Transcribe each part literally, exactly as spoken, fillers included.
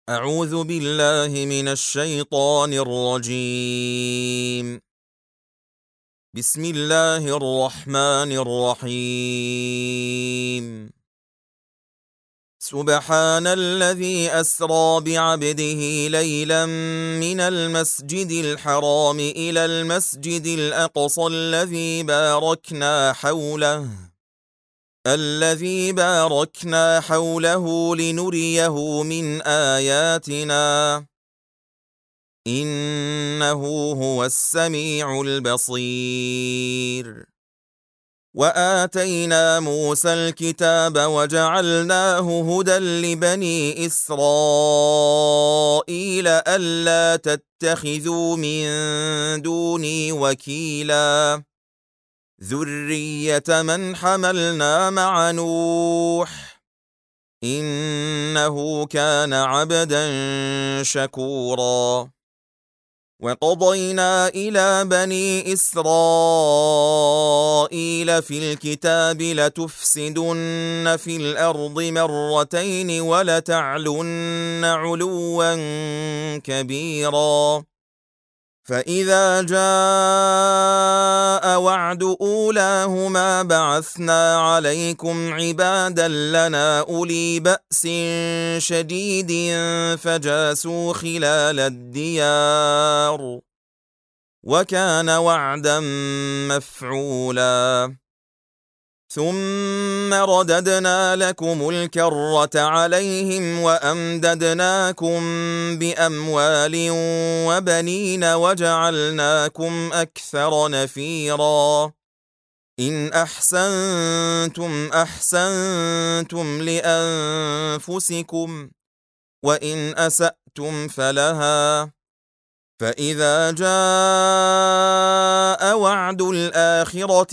أعوذ بالله من الشيطان الرجيم. بسم الله الرحمن الرحيم. سبحان الذي أسرى بعبده ليلا من المسجد الحرام إلى المسجد الأقصى الذي باركنا حوله الذي باركنا حوله لنريه من آياتنا إنه هو السميع البصير. وآتينا موسى الكتاب وجعلناه هدى لبني إسرائيل ألا تتخذوا من دوني وكيلا ذرية من حملنا مع نوح إنه كان عبدا شكورا. وقضينا إلى بني إسرائيل في الكتاب لتفسدن في الأرض مرتين ولتعلن علوا كبيرا. فإذا جاء وعد أولاهما بعثنا عليكم عبادا لنا أولي بأس شديد فجاسوا خلال الديار وكان وعدا مفعولا. ثم رددنا لكم الكرة عليهم وأمددناكم بأموال وبنين وجعلناكم أكثر نفيرا. إن أحسنتم أحسنتم لأنفسكم وإن أسأتم فلها. فإذا جاء وعد الآخرة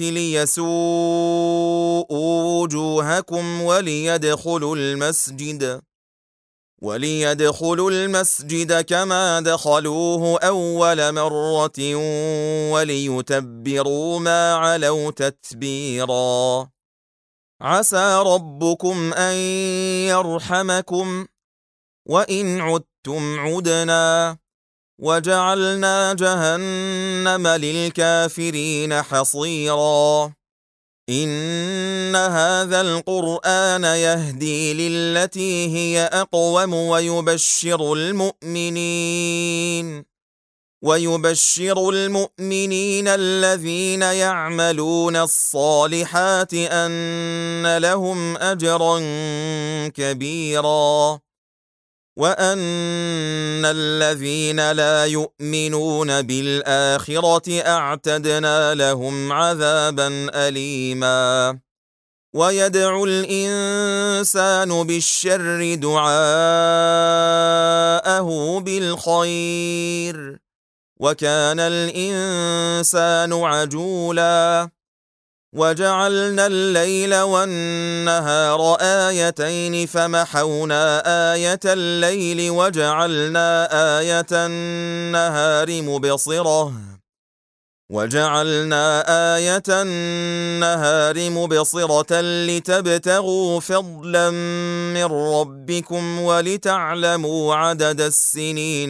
ليسوءوا وجوهكم وليدخلوا المسجد وليدخلوا المسجد كما دخلوه أول مرة وليتبروا ما علوا تتبيرا. عسى ربكم أن يرحمكم وإن عدتم عدنا وجعلنا جهنم للكافرين حصيرا. إن هذا القرآن يهدي للتي هي أقوم ويبشر المؤمنين ويبشر المؤمنين الذين يعملون الصالحات أن لهم أجرا كبيرا وأن الذين لا يؤمنون بالآخرة أعتدنا لهم عذابا أليما. ويدعو الإنسان بالشر دعاءه بالخير وكان الإنسان عجولا. وجعلنا الليل والنهار آيتين فمحونا آية الليل وجعلنا آية النهار مبصرة وجعلنا آية النهار مبصرة لتبتغوا فضلا من ربكم ولتعلموا عدد السنين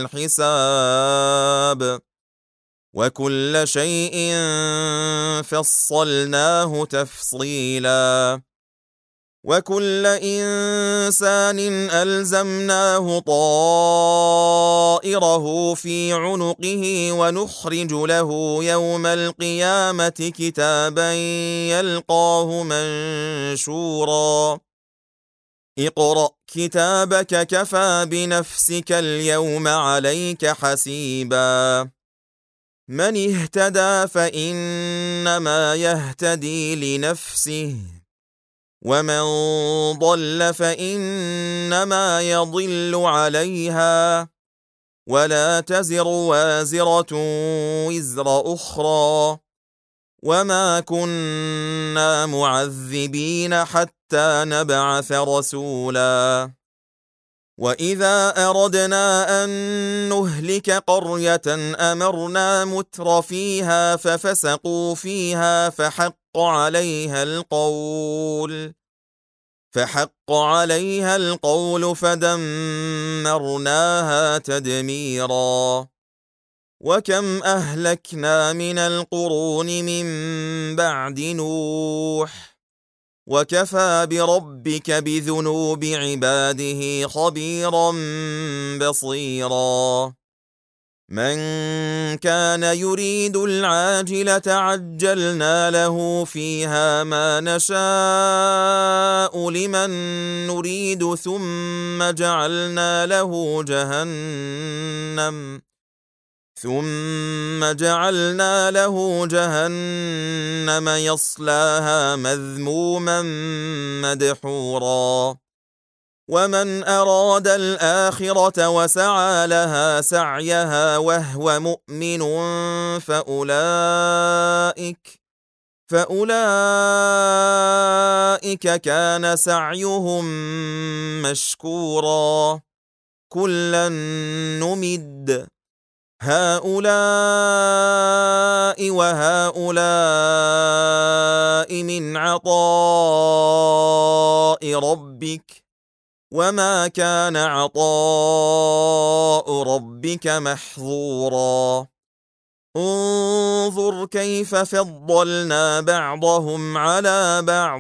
والحساب وكل شيء فصلناه تفصيلا. وكل إنسان ألزمناه طائره في عنقه ونخرج له يوم القيامة كتابا يلقاه منشورا. اقرأ كتابك كفى بنفسك اليوم عليك حسيبا. من اهتدى فإنما يهتدي لنفسه ومن ضل فإنما يضل عليها ولا تزر وازرة وزر أخرى وما كنا معذبين حتى نبعث رسولا. وإذا أردنا أن نهلك قرية أمرنا متر فيها ففسقوا فيها فحق عليها القول فحق عليها القول فدمرناها تدميرا. وكم أهلكنا من القرون من بعد نوح وكفى بربك بذنوب عباده خبيرا بصيرا. من كان يريد العاجلة عجلنا له فيها ما نشاء لمن نريد ثم جعلنا له جهنم ثم جعلنا له جهنم يصلاها مذموما مدحورا. ومن أراد الآخرة وسعى لها سعيها وهو مؤمن فأولئك فأولئك كان سعيهم مشكورا. كلا نمد هؤلاء وهؤلاء من عطاء ربك وما كان عطاء ربك محظورا. انظر كيف فضلنا بعضهم على بعض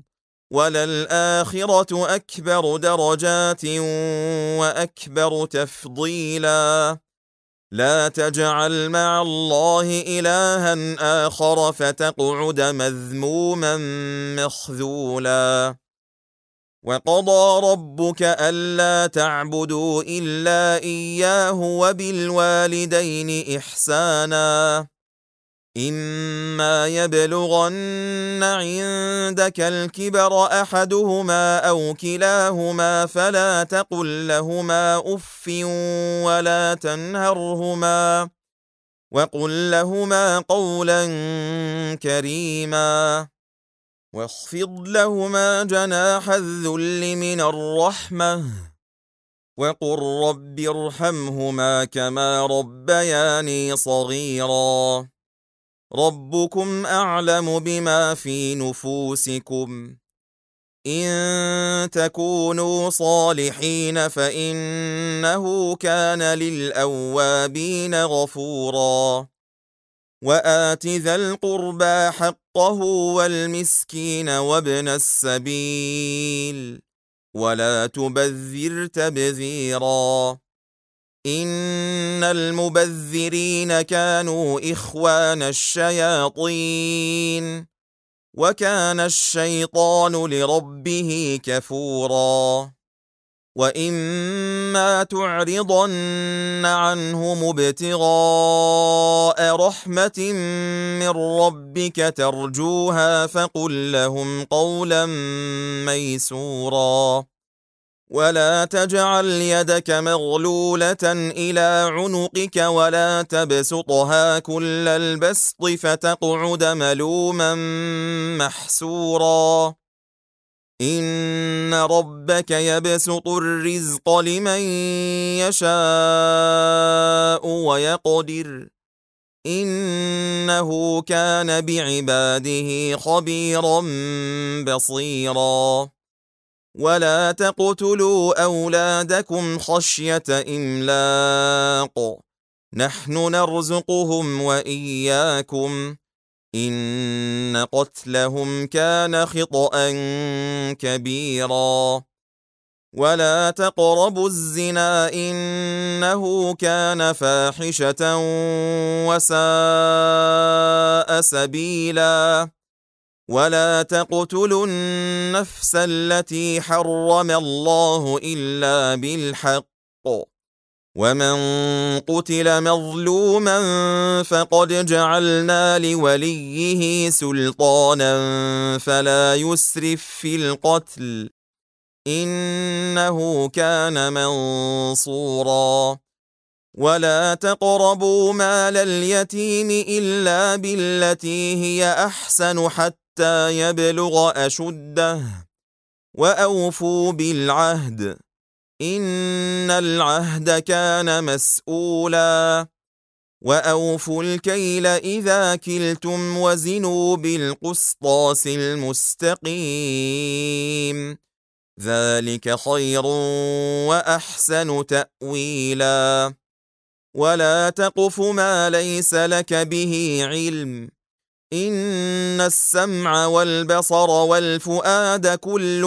وللآخرة أكبر درجات وأكبر تفضيلا. لا تجعل مع الله إلها آخر فتقعد مذموما مخذولا. وقضى ربك ألا تعبدوا إلا إياه وبالوالدين إحسانا. إما يبلغن عندك الكبر أحدهما أو كلاهما فلا تقل لهما أف ولا تنهرهما وقل لهما قولا كريما. واخفض لهما جناح الذل من الرحمة وقل رب ارحمهما كما ربياني صغيرا. ربكم أعلم بما في نفوسكم إن تكونوا صالحين فإنه كان للأوابين غفورا. وآت ذا القربى حقه والمسكين وابن السبيل ولا تبذر تبذيرا. إن المبذرين كانوا إخوان الشياطين وكان الشيطان لربه كفورا. وإما تعرضن عنهم ابتغاء رحمة من ربك ترجوها فقل لهم قولا ميسورا. ولا تجعل يدك مغلولة إلى عنقك ولا تبسطها كل البسط فتقعد ملوما محسورا. إن ربك يبسط الرزق لمن يشاء ويقدر إنه كان بعباده خبيرا بصيرا. ولا تقتلوا أولادكم خشية إملاق نحن نرزقهم وإياكم إن قتلهم كان خطأ كبيرا. ولا تقربوا الزنا إنه كان فاحشة وساء سبيلا. ولا تقتلوا النفس التي حرم الله إلا بالحق. ومن قتل مظلوما فقد جعلنا لوليه سلطانا فلا يسرف في القتل إنه كان منصورا. ولا تقربوا مال اليتيم إلا بالتي هي أحسن حتى يبلغ أشده وأوفوا بالعهد إن العهد كان مسؤولا. وأوفوا الكيل إذا كلتم وزنوا بالقسطاس المستقيم ذلك خير وأحسن تأويلا ولا تقف ما ليس لك به علم إن السمع والبصر والفؤاد كل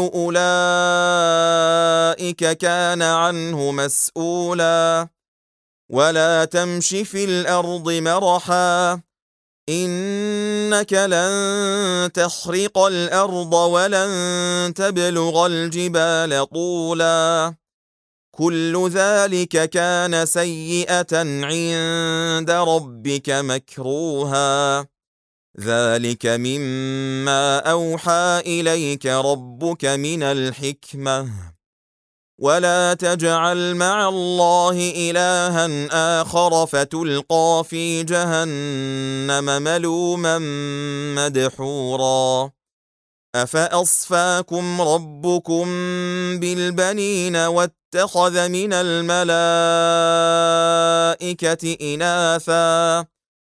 أولئك كان عنه مسؤولا ولا تمش في الأرض مرحا إنك لن تخرق الأرض ولن تبلغ الجبال طولا كل ذلك كان سيئة عند ربك مكروها ذلك مما أوحى إليك ربك من الحكمة ولا تجعل مع الله إلها آخر فتلقى في جهنم ملوما مدحورا أفأصفاكم ربكم بالبنين واتخذ من الملائكة إناثا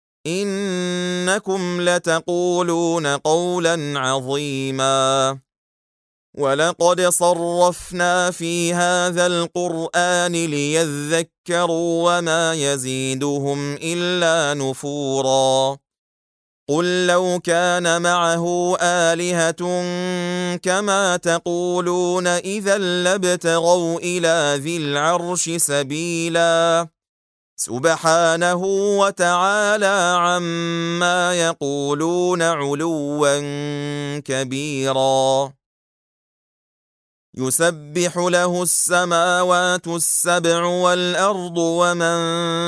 إنكم لتقولون قولا عظيما ولقد صرفنا في هذا القرآن ليذكروا وما يزيدهم إلا نفورا قل لو كان معه آلهة كما تقولون إذا لابتغوا إلى ذي العرش سبيلا سبحانه وتعالى عما يقولون علوا كبيرا يسبح له السماوات السبع والأرض ومن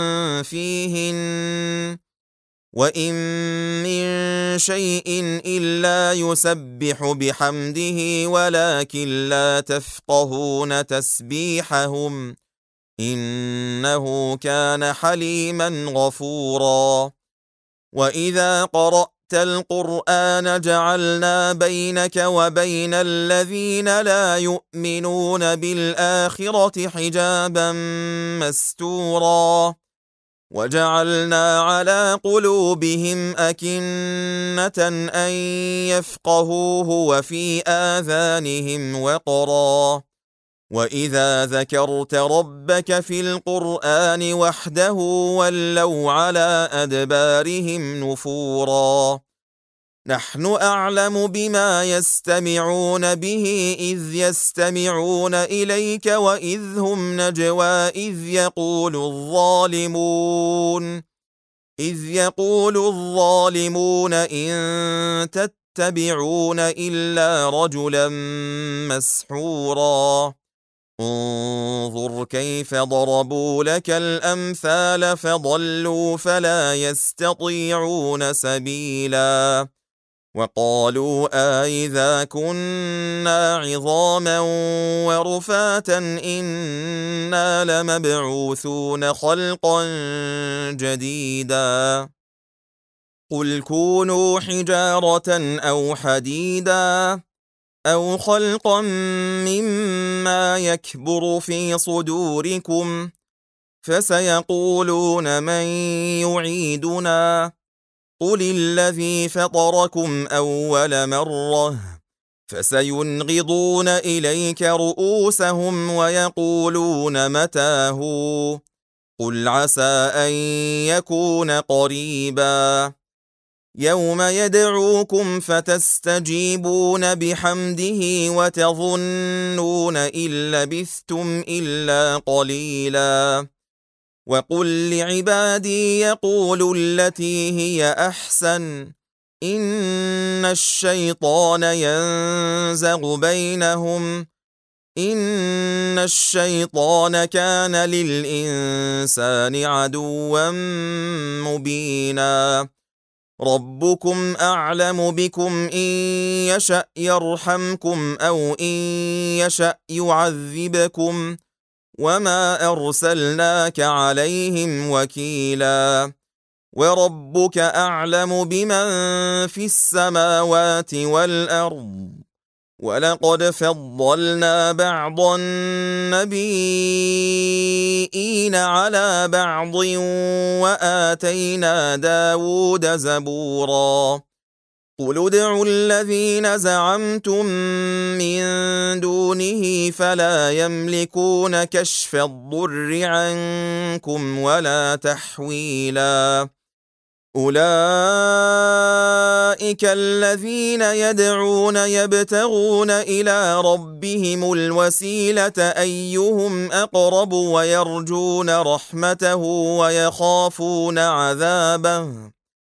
فيهن وإن من شيء إلا يسبح بحمده ولكن لا تفقهون تسبيحهم إنه كان حليما غفورا وإذا قرأت القرآن جعلنا بينك وبين الذين لا يؤمنون بالآخرة حجابا مستورا وجعلنا على قلوبهم أكنة أن يفقهوه وفي آذانهم وقرا وإذا ذكرت ربك في القرآن وحده ولوا على أدبارهم نفورا نحن أعلم بما يستمعون به إذ يستمعون إليك وإذ هم نجوى إذ يقول الظالمون إذ يقول الظالمون إن تتبعون إلا رجلا مسحورا انظر كيف ضربوا لك الأمثال فضلوا فلا يستطيعون سبيلا وقالوا أإذا كنا عظاما ورفاتا إنا لمبعوثون خلقا جديدا قل كونوا حجارة أو حديدا أو خلقا مما يكبر في صدوركم فسيقولون من يعيدنا قل الذي فطركم أول مرة فسينغضون إليك رؤوسهم ويقولون متى هو قل عسى أن يكون قريبا يوم يدعوكم فتستجيبون بحمده وتظنون إن لبثتم إلا قليلا وقل لعبادي يقولوا التي هي أحسن إن الشيطان ينزغ بينهم إن الشيطان كان للإنسان عدوا مبينا ربكم أعلم بكم إن يشأ يرحمكم أو إن يشأ يعذبكم وما أرسلناك عليهم وكيلا وربك أعلم بمن في السماوات والأرض ولقد فضلنا بعض النبيين على بعض وآتينا داود زبورا قل ادعوا الذين زعمتم من دونه فلا يملكون كشف الضر عنكم ولا تحويلا. أولئك الذين يدعون يبتغون إلى ربهم الوسيلة أيهم أقرب ويرجون رحمته ويخافون عذابه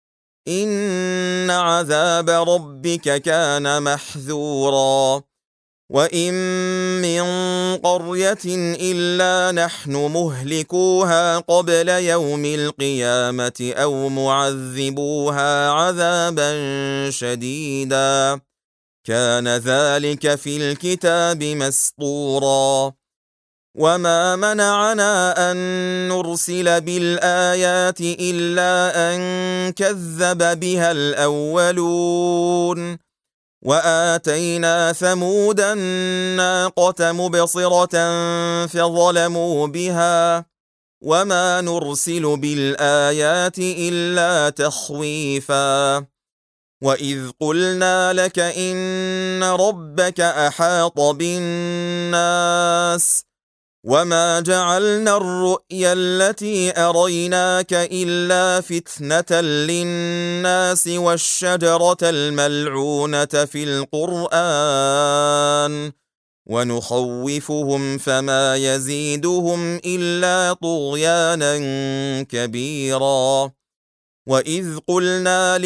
إن عذاب ربك كان محذورا. وإن من قرية إلا نحن مهلكوها قبل يوم القيامة أو معذبوها عذابا شديدا كان ذلك في الكتاب مسطورا. وما منعنا أن نرسل بالآيات إلا أن كذب بها الأولون وآتينا ثمود الناقة مبصرة فظلموا بها وما نرسل بالآيات إلا تخويفا. وإذ قلنا لك إن ربك أحاط بالناس وما جعلنا الرؤيا التي أريناك إلا فتنة للناس والشجرة الملعونة في القرآن ونخوفهم فما يزيدهم إلا طغيانا كبيرا. وإذ قلنا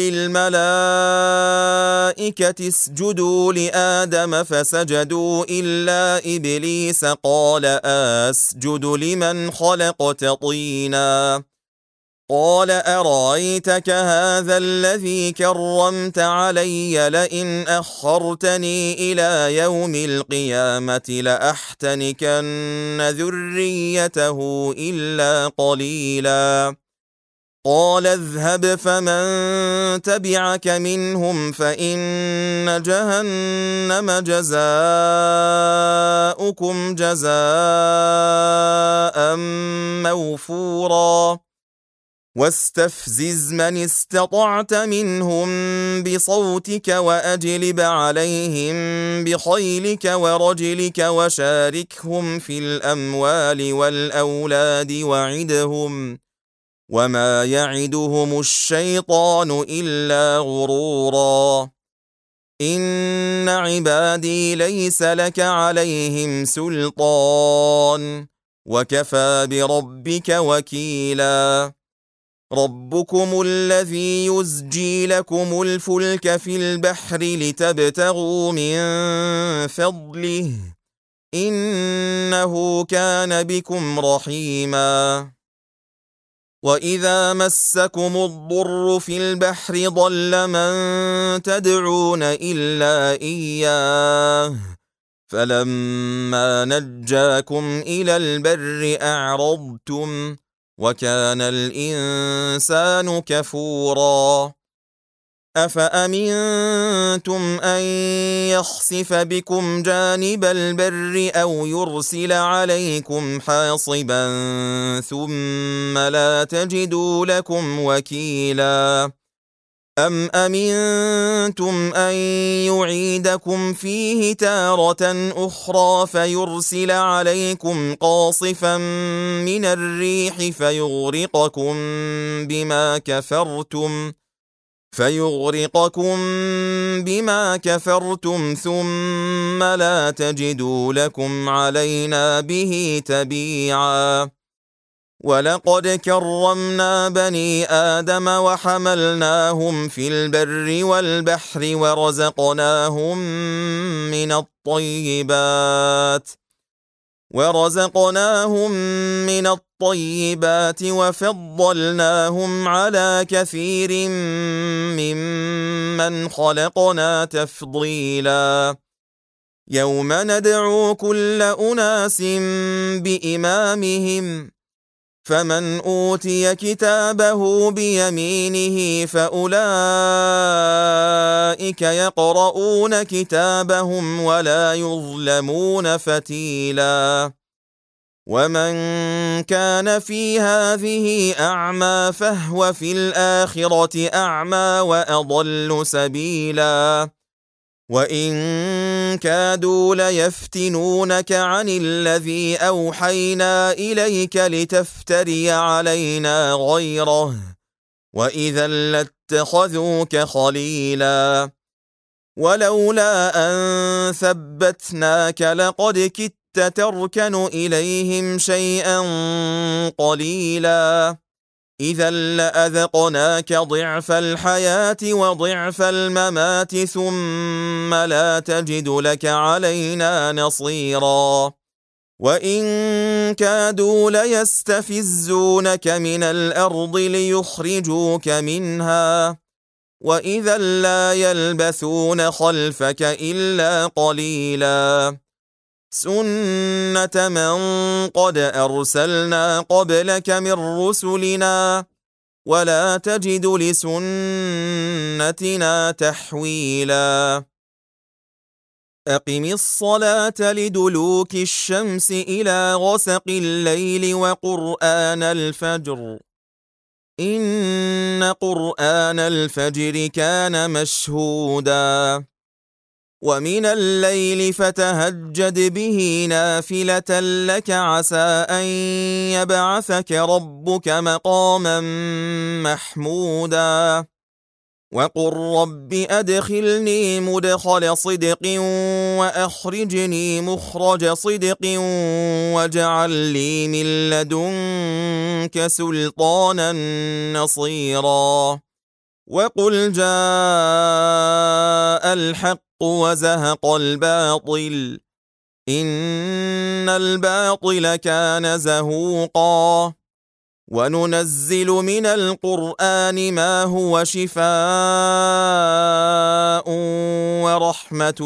للملائكة اسجدوا لآدم فسجدوا إلا إبليس قال أسجد لمن خلقت طينا قال أرأيتك هذا الذي كرمت علي لئن أخرتني إلى يوم القيامة لأحتنكن ذريته إلا قليلا. قال اذهب فمن تبعك منهم فإن جهنم جزاؤكم جزاء موفورا. واستفزز من استطعت منهم بصوتك وأجلب عليهم بخيلك ورجلك وشاركهم في الأموال والأولاد وعدهم وما يعدهم الشيطان إلا غرورا. إن عبادي ليس لك عليهم سلطان وكفى بربك وكيلا. ربكم الذي يزجي لكم الفلك في البحر لتبتغوا من فضله إنه كان بكم رحيما. وإذا مسكم الضر في البحر ضل من تدعون إلا إياه فلما نجاكم إلى البر أعرضتم وكان الإنسان كفورا. أفأمنتم أن يخسف بكم جانب البر أو يرسل عليكم حاصبا ثم لا تجدوا لكم وكيلا. أم أمنتم أن يعيدكم فيه تارة أخرى فيرسل عليكم قاصفا من الريح فيغرقكم بما كفرتم فيغرقكم بما كفرتم ثم لا تجدوا لكم علينا به تبيعا. ولقد كرمنا بني آدم وحملناهم في البر والبحر ورزقناهم من الطيبات ورزقناهم من الطيبات وفضلناهم على كثير ممن خلقنا تفضيلا. يوم ندعو كل أناس بإمامهم فمن أوتي كتابه بيمينه فأولئك يقرؤون كتابهم ولا يظلمون فتيلا. ومن كان في هذه أعمى فهو في الآخرة أعمى وأضل سبيلا وإن كادوا ليفتنونك عن الذي أوحينا إليك لتفتري علينا غيره وإذا لاتخذوك خليلا ولولا أن ثبتناك لقد كدت تركن إليهم شيئا قليلا إذا لأذقناك ضعف الحياة وضعف الممات ثم لا تجد لك علينا نصيرا وإن كادوا ليستفزونك من الأرض ليخرجوك منها وإذا لا يلبثون خلفك إلا قليلا سنة من قد أرسلنا قبلك من رسلنا ولا تجد لسنتنا تحويلا أقم الصلاة لدلوك الشمس إلى غسق الليل وقرآن الفجر إن قرآن الفجر كان مشهودا ومن الليل فتهجد به نافلة لك عسى أن يبعثك ربك مقاما محمودا وقل رب أدخلني مدخل صدق وأخرجني مخرج صدق واجعل لي من لدنك سلطانا نصيرا وقل جاء الحق وزهق الباطل إن الباطل كان زهوقا وننزل من القرآن ما هو شفاء ورحمة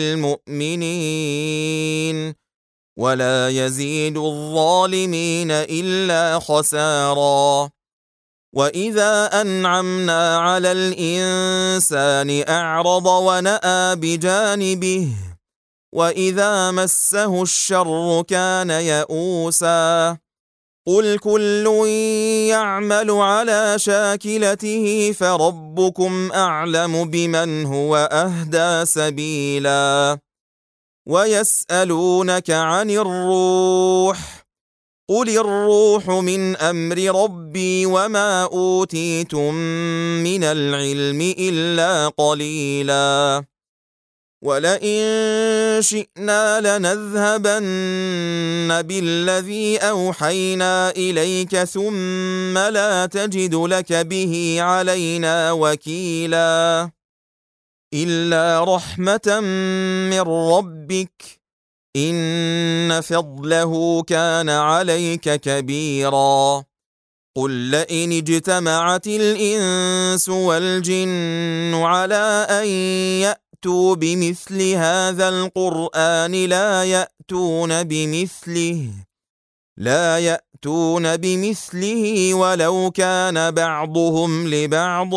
للمؤمنين ولا يزيد الظالمين إلا خسارا وإذا أنعمنا على الإنسان أعرض ونأى بجانبه وإذا مسه الشر كان يئوسا قل كل يعمل على شاكلته فربكم أعلم بمن هو أهدى سبيلا ويسألونك عن الروح قل الروح من أمر ربي وما أوتيتم من العلم إلا قليلا ولئن شئنا لنذهبن بالذي أوحينا إليك ثم لا تجد لك به علينا وكيلا إلا رحمة من ربك إن فضله كان عليك كبيرا قل لئن اجتمعت الإنس والجن على أن يأتوا بمثل هذا القرآن لا يأتون بمثله لا يأتون بمثله ولو كان بعضهم لبعض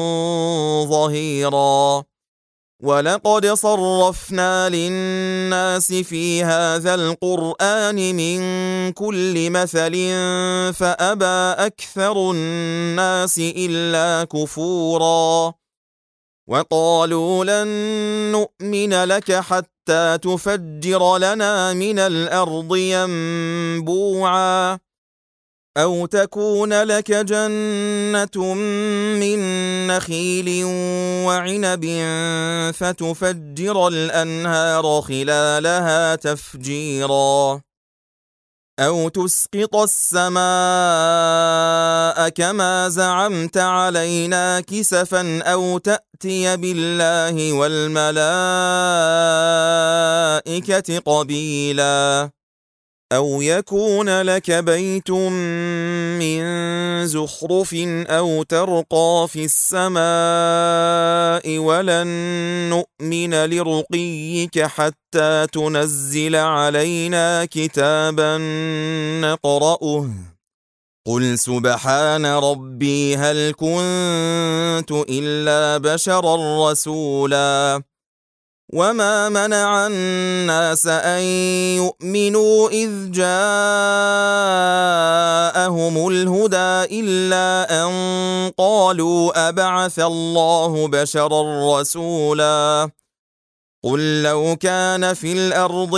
ظهيرا ولقد صرفنا للناس في هذا القرآن من كل مثل فأبى أكثر الناس إلا كفورا وقالوا لن نؤمن لك حتى تفجر لنا من الأرض ينبوعا أو تكون لك جنة من نخيل وعنب فتفجر الأنهار خلالها تفجيرا أو تسقط السماء كما زعمت علينا كسفا أو تأتي بالله والملائكة قبيلا أو يكون لك بيت من زخرف أو ترقى في السماء ولن نؤمن لرقيك حتى تنزل علينا كتابا نقرأه قل سبحان ربي هل كنت إلا بشرا رسولا وما منع الناس أن يؤمنوا إذ جاءهم الهدى إلا أن قالوا أبعث الله بشرا رسولا قل لو كان في الأرض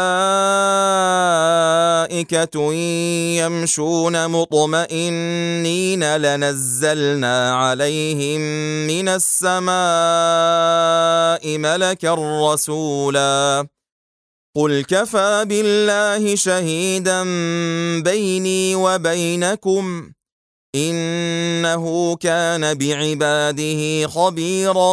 ملائكة يمشون مطمئنين لنزلنا عليهم من السماء ملكا رسولا قل كفى بالله شهيدا بيني وبينكم إنه كان بعباده خبيرا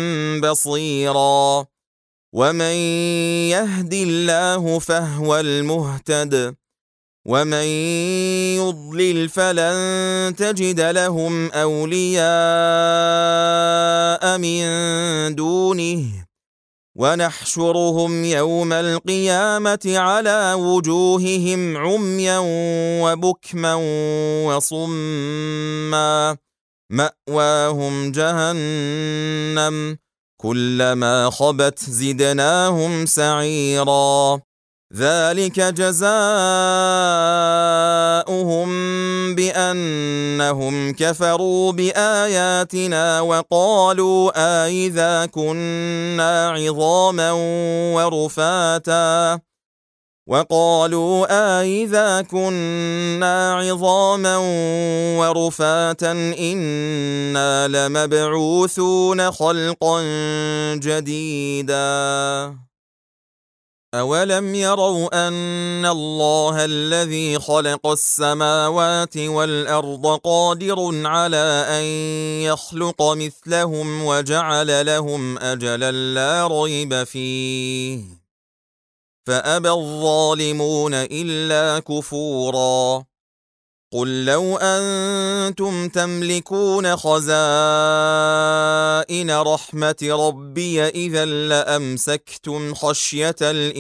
بصيرا ومن يهد الله فهو المهتد ومن يضلل فلن تجد لهم أولياء من دونه ونحشرهم يوم القيامة على وجوههم عميا وبكما وصما مأواهم جهنم كلما خبت زدناهم سعيرا ذلك جزاؤهم بأنهم كفروا بآياتنا وقالوا أإذا كنا عظاما ورفاتا وقالوا أإذا كنا عظاما ورفاتا إنا لمبعوثون خلقا جديدا أولم يروا أن الله الذي خلق السماوات والأرض قادر على أن يخلق مثلهم وجعل لهم أجلا لا ريب فيه فأبى الظالمون إلا كفورا قل لو أنتم تملكون خزائن رحمة ربي إذا لأمسكتم خشية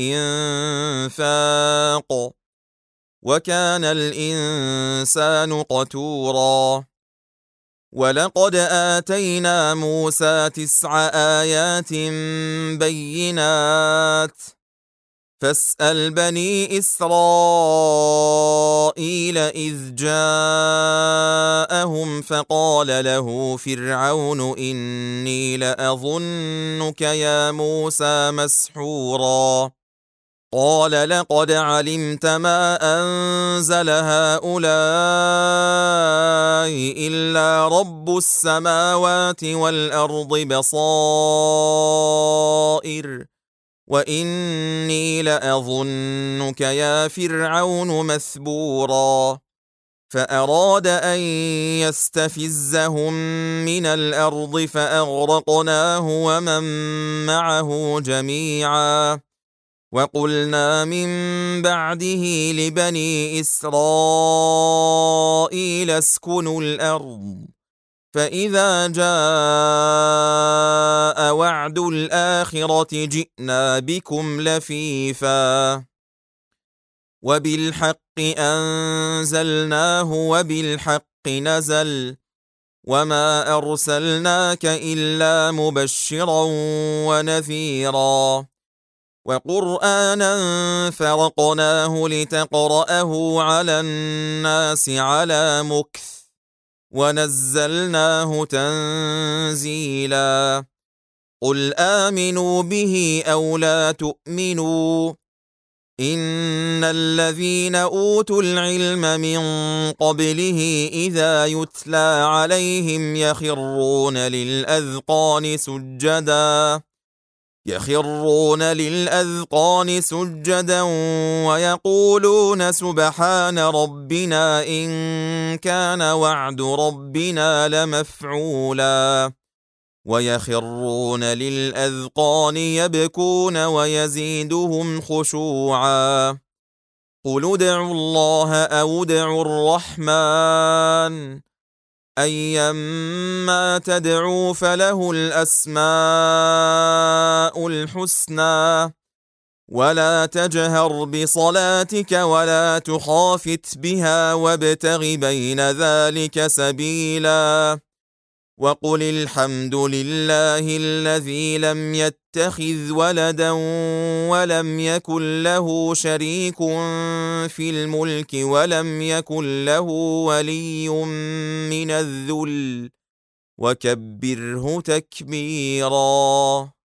الإنفاق وكان الإنسان قتورا ولقد آتينا موسى تسع آيات بينات فاسأل بني إسرائيل إذ جاءهم فقال له فرعون إني لأظنك يا موسى مسحورا قال لقد علمت ما أنزل هؤلاء إلا رب السماوات والأرض بصائر وإني لأظنك يا فرعون مثبورا فأراد أن يستفزهم من الأرض فأغرقناه ومن معه جميعا وقلنا من بعده لبني إسرائيل اسكنوا الأرض فإذا جاء وعد الآخرة جئنا بكم لفيفا وبالحق أنزلناه وبالحق نزل وما أرسلناك إلا مبشرا ونذيرا وقرآنا فرقناه لتقرأه على الناس على مكث ونزلناه تنزيلا قل آمنوا به أو لا تؤمنوا إن الذين أوتوا العلم من قبله إذا يتلى عليهم يخرون للأذقان سجدا يخرون للأذقان سجدا ويقولون سبحان ربنا إن كان وعد ربنا لمفعولا ويخرون للأذقان يبكون ويزيدهم خشوعا قل ادعوا الله أو ادعوا الرحمن أيما تدعوا فله الأسماء الحسنى ولا تجهر بصلاتك ولا تخافت بها وابتغ بين ذلك سبيلا وقل الحمد لله الذي لم يتخذ ولدا ولم يكن له شريك في الملك ولم يكن له ولي من الذل وكبره تكبيرا.